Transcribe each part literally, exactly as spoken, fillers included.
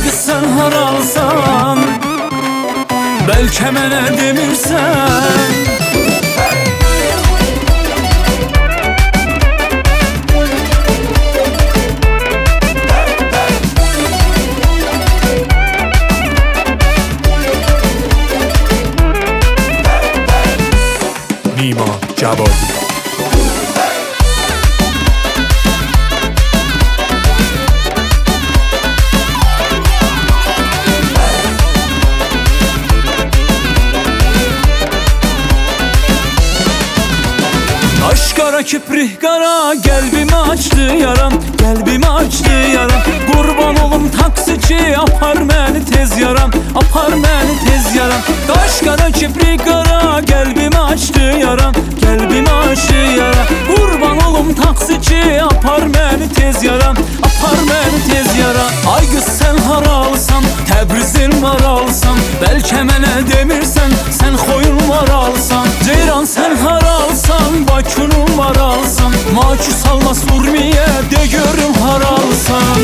qız sən haralsan, bəlkə mənə demirsən. نیما جوادی Aşk kara kiprik kara, kalbimi açtı yaram, kalbimi açtı yaram. Kurban olum taksici, apar beni tez yaram, apar beni tez yaram. Kaş kara kiprik kara, kalbimi açtı yaram, kalbimi açtı yaram. Kurban olum taksici, apar beni tez yaram, apar beni tez yaram. Ay kız sen haralsan, Təbrizin var alsan, belki mənə demirsən, sen koyun var alsan. Ceyran sen haralsan, Bakının var alsan, Makü salma Surmiye de görüm haralsan.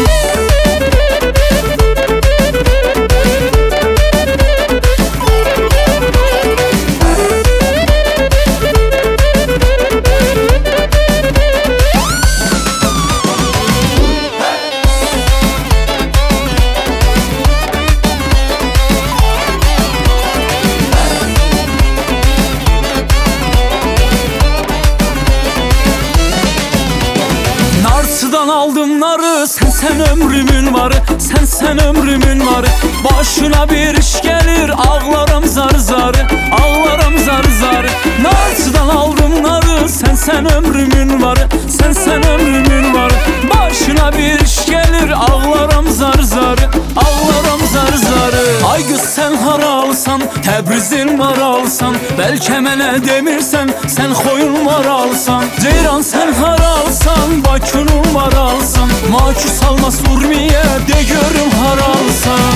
Narsıdan aldım narı, sen sen ömrümün varı, sen sen ömrümün varı. Başına bir iş gelir, ağlarım zar zarı, ağlarım zar zarı. Narsıdan aldım narı, sen sen ömrümün varı, sen sen ömrümün varı. Başına bir iş gelir, ağlarım zar zarı, ağlarım zar zarı. Ay kız sen haralsan, Təbrizin var alsan, belki mənə demirsən, sen koyun var alsan. Ceyran sen haralsan, Bakının var alsan, Makü salma Surmiye de görüm haralsan.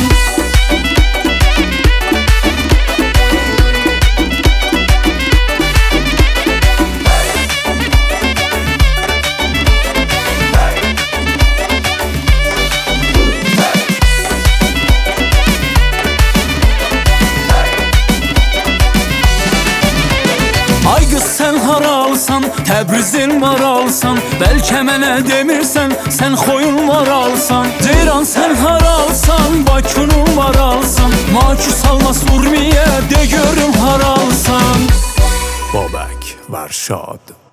Ay kız sen haralsan, Təbrizin var alsan, belki mənə demirsən, sen koyun var alsan. Ceyran sen haralsan, Bakının var alsan, Makü salma Surmiye de görüm haralsan. Babək Varşad.